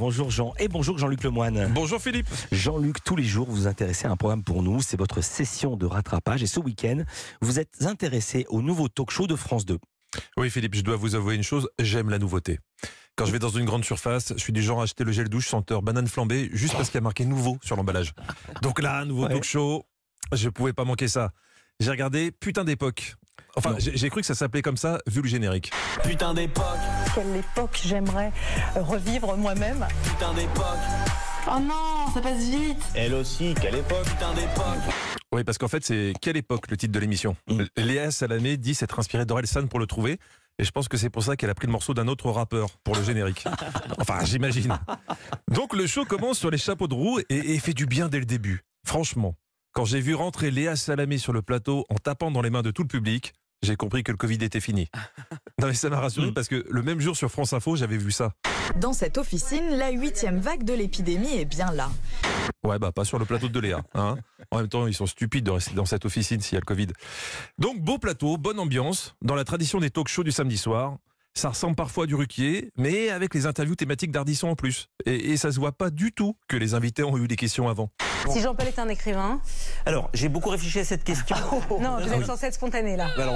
Bonjour Jean et bonjour Jean-Luc Lemoyne. Bonjour Philippe. Jean-Luc, tous les jours vous vous intéressez à un programme pour nous, c'est votre session de rattrapage et ce week-end vous êtes intéressé au nouveau talk-show de France 2. Oui Philippe, je dois vous avouer une chose, j'aime la nouveauté. Quand je vais dans une grande surface, je suis du genre à acheter le gel douche senteur banane flambée juste parce qu'il y a marqué nouveau sur l'emballage. Donc là, nouveau talk-show, je pouvais pas manquer ça. J'ai regardé Putain d'époque. Enfin, j'ai cru que ça s'appelait comme ça, vu le générique. Putain d'époque. Quelle époque j'aimerais revivre moi-même. Putain d'époque. Oh non, ça passe vite. Elle aussi, quelle époque. Putain d'époque. Oui, parce qu'en fait, c'est Quelle époque, le titre de l'émission. Léa Salamé dit s'être inspirée d'Orelsan pour le trouver. Et je pense que c'est pour ça qu'elle a pris le morceau d'un autre rappeur pour le générique. Enfin, j'imagine. Donc le show commence sur les chapeaux de roue et fait du bien dès le début. Franchement, quand j'ai vu rentrer Léa Salamé sur le plateau en tapant dans les mains de tout le public, j'ai compris que le Covid était fini. Non mais ça m'a rassuré parce que le même jour sur France Info, j'avais vu ça. Dans cette officine, la 8e vague de l'épidémie est bien là. Ouais, bah pas sur le plateau de Léa. Hein. En même temps, ils sont stupides de rester dans cette officine s'il y a le Covid. Donc beau plateau, bonne ambiance, dans la tradition des talk-shows du samedi soir. Ça ressemble parfois à du Ruquier, mais avec les interviews thématiques d'Ardisson en plus. Et ça se voit pas du tout que les invités ont eu des questions avant. Si Jean-Paul est un écrivain. Alors, j'ai beaucoup réfléchi à cette question. Non, vous êtes censé être spontané là. Alors,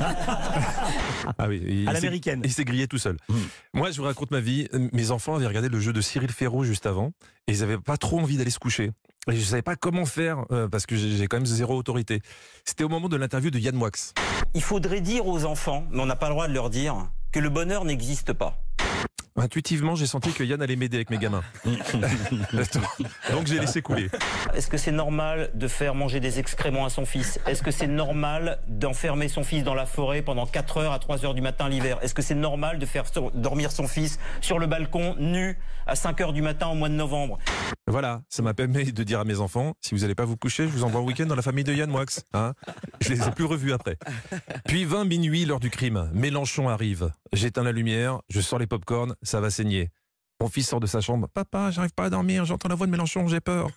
Ah oui, à l'américaine. Il s'est grillé tout seul. Moi, je vous raconte ma vie. Mes enfants avaient regardé le jeu de Cyril Ferraud juste avant et ils n'avaient pas trop envie d'aller se coucher. Et je ne savais pas comment faire parce que j'ai quand même zéro autorité. C'était au moment de l'interview de Yann Moix. Il faudrait dire aux enfants, mais on n'a pas le droit de leur dire, que le bonheur n'existe pas. Intuitivement, j'ai senti que Yann allait m'aider avec mes gamins. Donc j'ai laissé couler. Est-ce que c'est normal de faire manger des excréments à son fils? Est-ce que c'est normal d'enfermer son fils dans la forêt pendant 4 heures à 3 heures du matin l'hiver? Est-ce que c'est normal de faire dormir son fils sur le balcon, nu, à 5 heures du matin au mois de novembre? Voilà, ça m'a permis de dire à mes enfants, si vous n'allez pas vous coucher, je vous envoie un week-end dans la famille de Yann Moix. Hein, je les ai plus revus après. Puis 20 minuit, l'heure du crime. Mélenchon arrive. J'éteins la lumière, je sors les pop-corn, ça va saigner. Mon fils sort de sa chambre. Papa, j'arrive pas à dormir, j'entends la voix de Mélenchon, j'ai peur.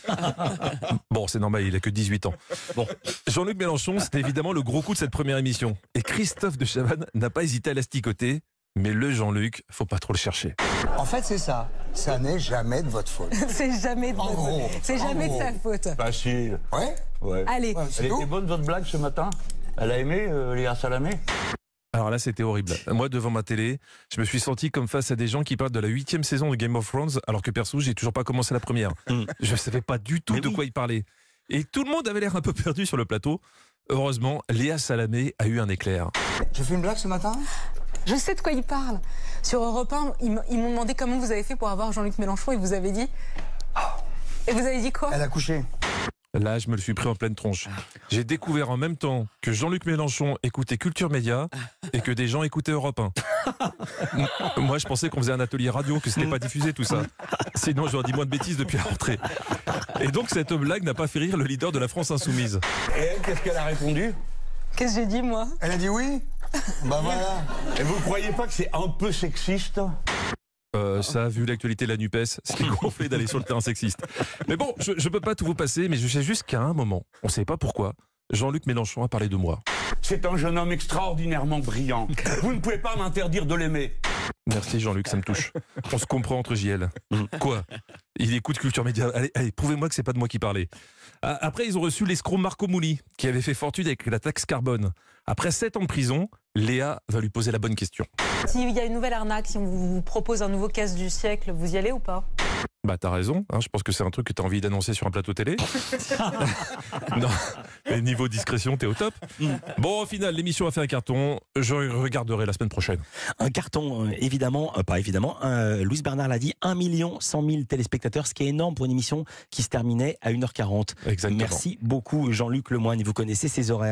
Bon, c'est normal, il a que 18 ans. Bon, Jean-Luc Mélenchon, c'était évidemment le gros coup de cette première émission. Et Christophe de Chavannes n'a pas hésité à l'asticoter. Mais le Jean-Luc, faut pas trop le chercher. En fait, c'est ça. Ça n'est jamais de votre faute. C'est jamais de En gros. C'est jamais de sa faute. Facile. Ouais. Ouais. Allez. Ouais, c'est Elle tout. était bonne votre blague ce matin? Elle a aimé Léa Salamé? Alors là, c'était horrible. Moi, devant ma télé, je me suis senti comme face à des gens qui parlent de la 8e saison de Game of Thrones, alors que perso, j'ai toujours pas commencé la première. Je savais pas du tout de quoi ils parlaient. Et tout le monde avait l'air un peu perdu sur le plateau. Heureusement, Léa Salamé a eu un éclair. J'ai fait une blague ce matin? Je sais de quoi il parle. Sur Europe 1, ils m'ont demandé comment vous avez fait pour avoir Jean-Luc Mélenchon et vous avez dit... Et vous avez dit quoi? Elle a couché. Là, je me le suis pris en pleine tronche. J'ai découvert en même temps que Jean-Luc Mélenchon écoutait Culture Média et que des gens écoutaient Europe 1. Moi, je pensais qu'on faisait un atelier radio, que c'était pas diffusé tout ça. Sinon, j'aurais dit moins de bêtises depuis la rentrée. Et donc, cette blague n'a pas fait rire le leader de la France Insoumise. Et elle, qu'est-ce qu'elle a répondu? Qu'est-ce que j'ai dit moi? Elle a dit oui. Bah voilà. Et vous croyez pas que c'est un peu sexiste? Ça, vu l'actualité de la NUPES, c'est gonflé d'aller sur le terrain sexiste. Mais bon, je peux pas tout vous passer, mais je sais juste qu'à un moment, on sait pas pourquoi, Jean-Luc Mélenchon a parlé de moi. C'est un jeune homme extraordinairement brillant. Vous ne pouvez pas m'interdire de l'aimer. Merci Jean-Luc, ça me touche. On se comprend entre JL. Quoi? Il écoute Culture Média. Allez, prouvez-moi que c'est pas de moi qui parlais. Après, ils ont reçu l'escroc Marco Mouli, qui avait fait fortune avec la taxe carbone. Après 7 ans de prison, Léa va lui poser la bonne question. S'il y a une nouvelle arnaque, si on vous propose un nouveau casse du siècle, vous y allez ou pas? Bah t'as raison, hein, je pense que c'est un truc que t'as envie d'annoncer sur un plateau télé. Non, mais niveau discrétion, t'es au top. Bon, au final, l'émission a fait un carton. Je regarderai la semaine prochaine. Un carton, évidemment, pas évidemment. Louis Bernard l'a dit, 1 100 000 téléspectateurs, ce qui est énorme pour une émission qui se terminait à 1h40. Exactement. Merci beaucoup Jean-Luc Lemoyne. Vous connaissez ses horaires.